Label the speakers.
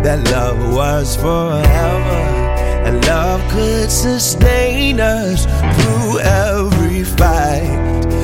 Speaker 1: that love was forever, and love could sustain us through every fight.